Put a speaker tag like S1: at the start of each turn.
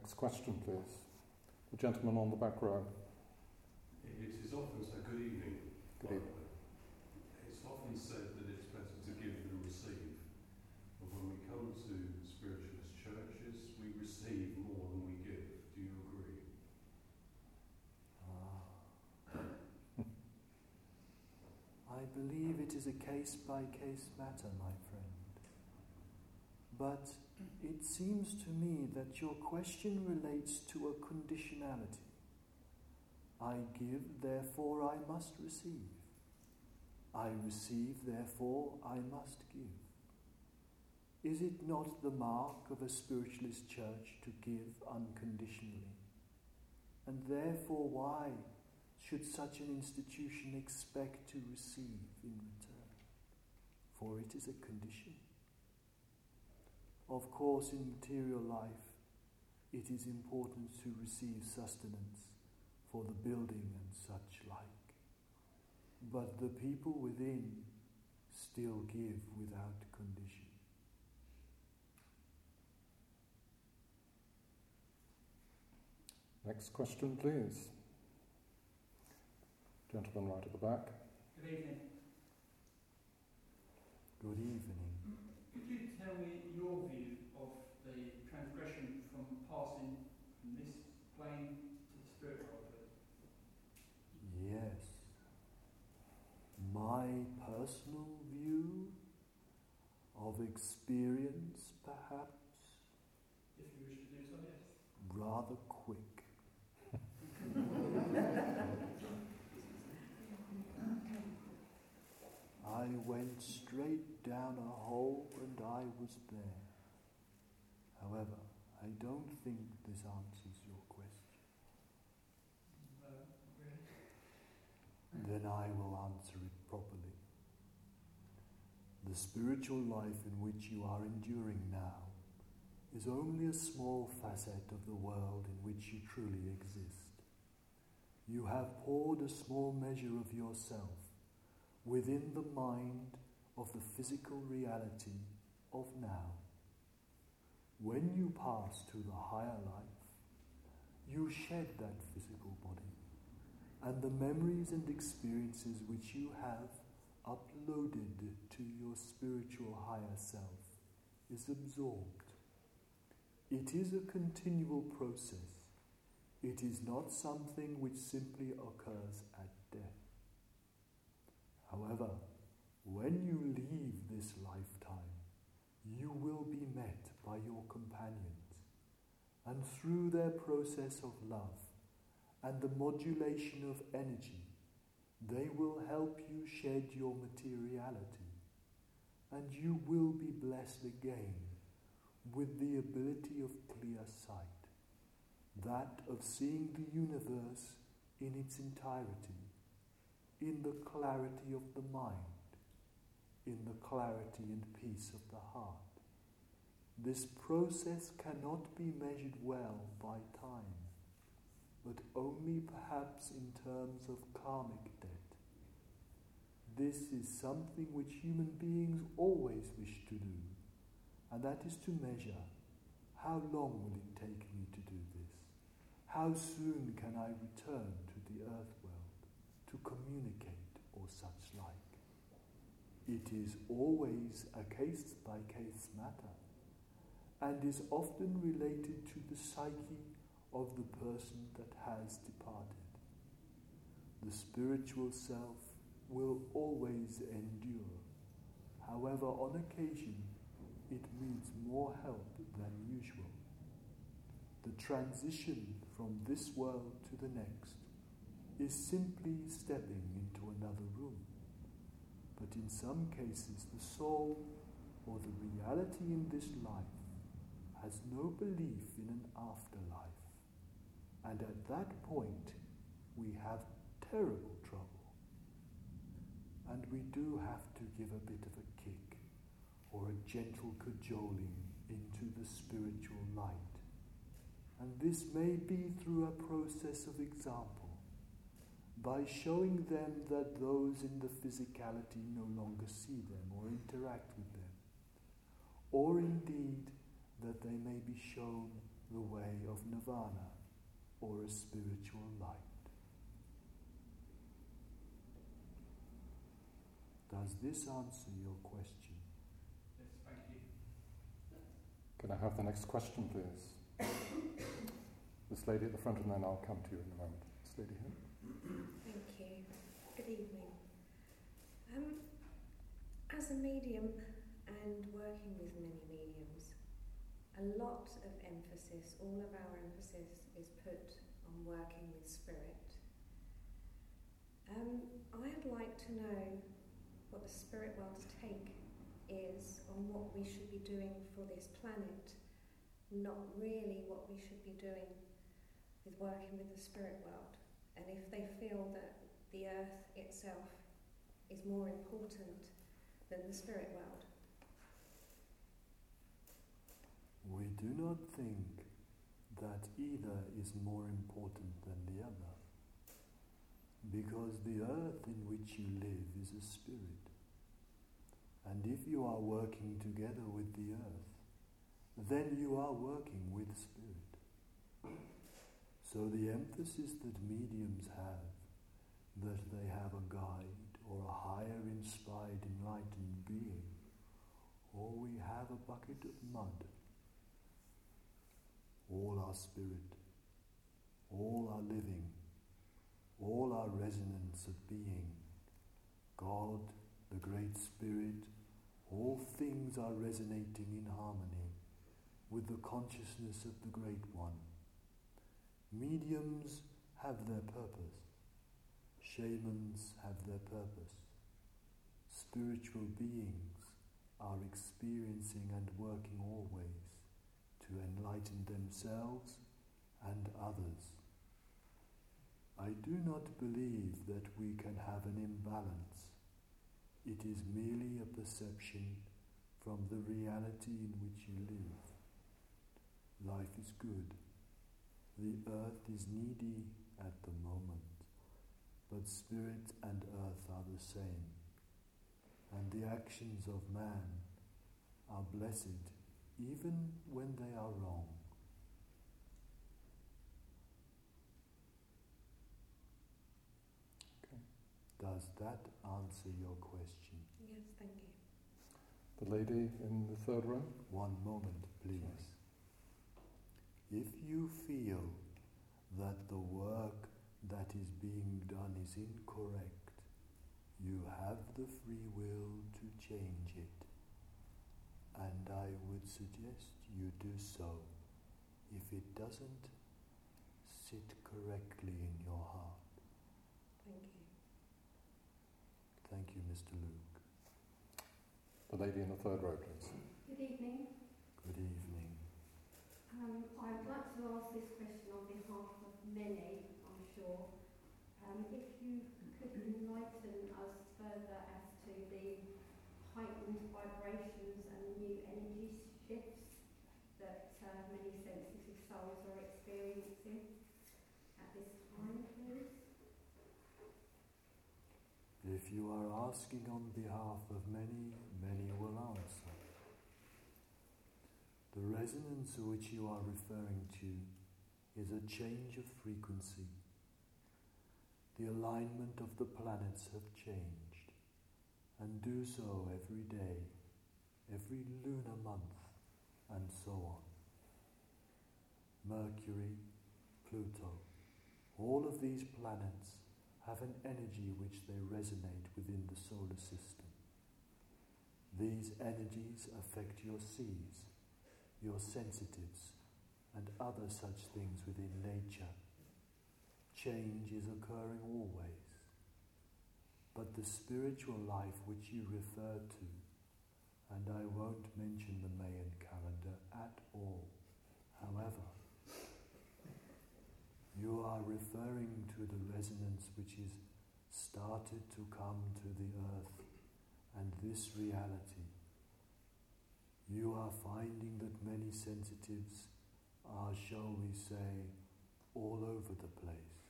S1: Next question, please. The gentleman on the back row.
S2: It is often said, good evening.
S1: Good evening.
S2: It's often said that it's better to give than receive. But when we come to spiritualist churches, we receive more than we give. Do you agree?
S3: I believe it is a case-by-case matter, my friend. But it seems to me that your question relates to a conditionality. I give, therefore I must receive. I receive, therefore I must give. Is it not the mark of a spiritualist church to give unconditionally? And therefore why should such an institution expect to receive in return? For it is a condition. Of course, in material life, it is important to receive sustenance for the building and such like. But the people within still give without condition.
S1: Next question, please. Gentleman right at the back.
S4: Good evening.
S3: Good evening.
S4: Could you tell me your view of the transgression from passing from this plane to the spirit world?
S3: Yes. My personal view of experience, perhaps,
S4: If you wish to do so, yes.
S3: rather quick. I went straight down a hole and I was there. However, I don't think this answers your question.
S4: Really?
S3: Then I will answer it properly. The spiritual life in which you are enduring now is only a small facet of the world in which you truly exist. You have poured a small measure of yourself within the mind of the physical reality of now. When you pass to the higher life, you shed that physical body, and the memories and experiences which you have uploaded to your spiritual higher self is absorbed. It is a continual process. It is not something which simply occurs at death. However, when you leave this lifetime, you will be met by your companions, and through their process of love and the modulation of energy, they will help you shed your materiality, and you will be blessed again with the ability of clear sight, that of seeing the universe in its entirety, in the clarity of the mind, in the clarity and peace of the heart. This process cannot be measured well by time, but only perhaps in terms of karmic debt. This is something which human beings always wish to do, and that is to measure how long will it take me to do this? How soon can I return to the earth world to communicate or such like? It is always a case-by-case matter, and is often related to the psyche of the person that has departed. The spiritual self will always endure. However, on occasion, it needs more help than usual. The transition from this world to the next is simply stepping into another room. But in some cases, the soul or the reality in this life has no belief in an afterlife. And at that point, we have terrible trouble. And we do have to give a bit of a kick or a gentle cajoling into the spiritual light. And this may be through a process of example, by showing them that those in the physicality no longer see them or interact with them, or indeed that they may be shown the way of nirvana or a spiritual light. Does this answer your question?
S4: Yes, thank you.
S1: Can I have the next question, please? This lady at the front, and then I'll come to you in a moment. This lady here.
S5: Thank you. Good evening. As a medium and working with many mediums, a lot of emphasis, all of our emphasis is put on working with spirit. I'd like to know what the spirit world's take is on what we should be doing for this planet, not really what we should be doing with working with the spirit world. And if they feel that the earth itself is more important than the spirit world.
S3: We do not think that either is more important than the other, because the earth in which you live is a spirit. And if you are working together with the earth, then you are working with spirit. So the emphasis that mediums have, that they have a guide or a higher inspired enlightened being, or we have a bucket of mud, all our spirit, all our living, all our resonance of being, God, the Great Spirit, all things are resonating in harmony with the consciousness of the Great One. Mediums have their purpose. Shamans have their purpose. Spiritual beings are experiencing and working always to enlighten themselves and others. I do not believe that we can have an imbalance. It is merely a perception from the reality in which you live. Life is good. The earth is needy at the moment, but spirit and earth are the same, and the actions of man are blessed even when they are wrong.
S1: Okay.
S3: Does that answer your question?
S5: Yes, thank you.
S1: The lady in the third row.
S3: One moment, please. If you feel that the work that is being done is incorrect, you have the free will to change it. And I would suggest you do so if it doesn't sit correctly in your heart.
S5: Thank you.
S3: Thank you, Mr. Luke.
S1: The lady in the third row, please.
S6: Good evening.
S3: Good evening.
S6: I'd like to ask this question on behalf of many, I'm sure. If you could enlighten us further as to the heightened vibrations and new energy shifts that many sensitive souls are experiencing at this time, please.
S3: If you are asking on behalf of many, many will answer. The resonance which you are referring to is a change of frequency. The alignment of the planets have changed, and do so every day, every lunar month, and so on. Mercury, Pluto, all of these planets have an energy which they resonate within the solar system. These energies affect your seas, your sensitives, and other such things within nature. Change is occurring always. But the spiritual life which you refer to, and I won't mention the Mayan calendar at all, however, you are referring to the resonance which is started to come to the earth and this reality. You are finding that many sensitives are, shall we say, all over the place.